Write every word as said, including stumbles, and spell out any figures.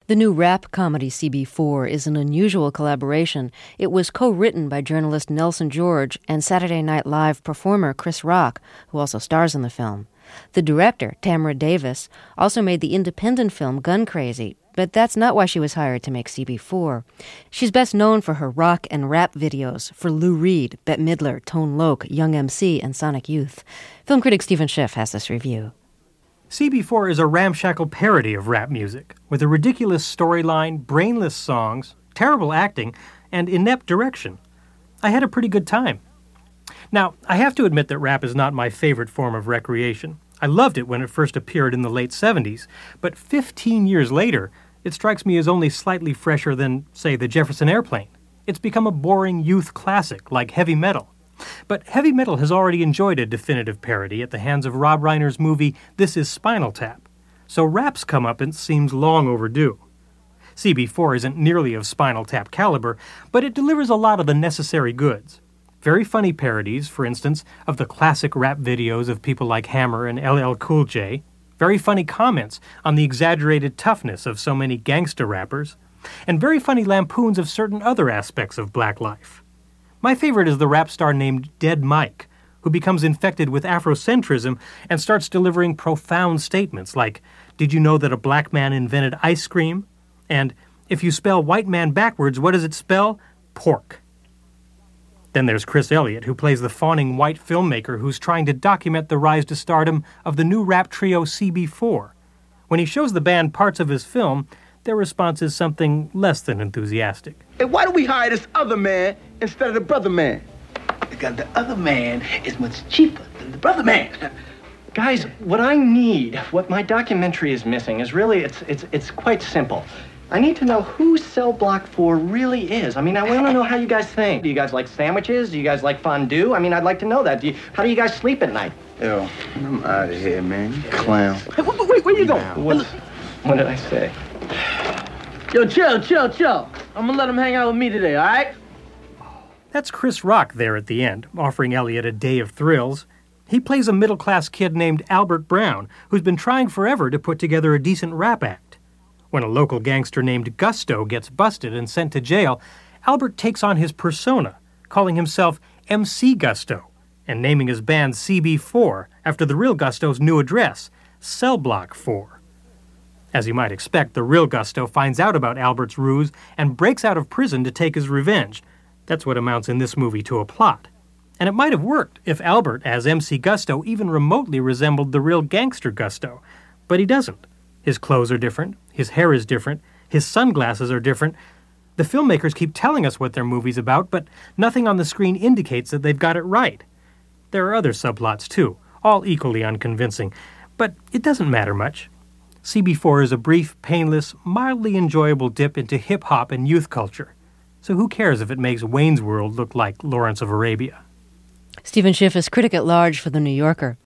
The new rap comedy C B four is an unusual collaboration. It was co-written by journalist Nelson George and Saturday Night Live performer Chris Rock, who also stars in the film. The director, Tamara Davis, also made the independent film Gun Crazy, but that's not why she was hired to make C B four. She's best known for her rock and rap videos for Lou Reed, Bette Midler, Tone Loc, Young M C, and Sonic Youth. Film critic Stephen Schiff has this review. C B four is a ramshackle parody of rap music, with a ridiculous storyline, brainless songs, terrible acting, and inept direction. I had a pretty good time. Now, I have to admit that rap is not my favorite form of recreation. I loved it when it first appeared in the late seventies, but fifteen years later, it strikes me as only slightly fresher than, say, the Jefferson Airplane. It's become a boring youth classic, like heavy metal. But heavy metal has already enjoyed a definitive parody at the hands of Rob Reiner's movie This Is Spinal Tap, so rap's comeuppance seems long overdue. C B four isn't nearly of Spinal Tap caliber, but it delivers a lot of the necessary goods. Very funny parodies, for instance, of the classic rap videos of people like Hammer and L L Cool J. Very funny comments on the exaggerated toughness of so many gangster rappers. And very funny lampoons of certain other aspects of black life. My favorite is the rap star named Dead Mike, who becomes infected with Afrocentrism and starts delivering profound statements like, "Did you know that a black man invented ice cream?" And, "If you spell white man backwards, what does it spell? Pork." Then there's Chris Elliott, who plays the fawning white filmmaker who's trying to document the rise to stardom of the new rap trio C B four. When he shows the band parts of his film, their response is something less than enthusiastic. Hey, why do we hire this other man instead of the brother man? Because the other man is much cheaper than the brother man. Guys, what I need, what my documentary is missing, is really, it's it's it's quite simple. I need to know who Cell Block four really is. I mean, I want to know how you guys think. Do you guys like sandwiches? Do you guys like fondue? I mean, I'd like to know that. Do you, how do you guys sleep at night? Yo, I'm out of here, man. You clown. Hey, wait, wait, where you going? What, what did I say? Yo, chill, chill, chill. I'm gonna let him hang out with me today, all right? That's Chris Rock there at the end, offering Elliott a day of thrills. He plays a middle-class kid named Albert Brown, who's been trying forever to put together a decent rap act. When a local gangster named Gusto gets busted and sent to jail, Albert takes on his persona, calling himself M C Gusto, and naming his band C B four after the real Gusto's new address, Cell Block four. As you might expect, the real Gusto finds out about Albert's ruse and breaks out of prison to take his revenge. That's what amounts in this movie to a plot. And it might have worked if Albert, as M C Gusto, even remotely resembled the real gangster Gusto. But he doesn't. His clothes are different, his hair is different, his sunglasses are different. The filmmakers keep telling us what their movie's about, but nothing on the screen indicates that they've got it right. There are other subplots, too, all equally unconvincing, but it doesn't matter much. C B four is a brief, painless, mildly enjoyable dip into hip-hop and youth culture. So who cares if it makes Wayne's World look like Lawrence of Arabia? Stephen Schiff is critic at large for The New Yorker.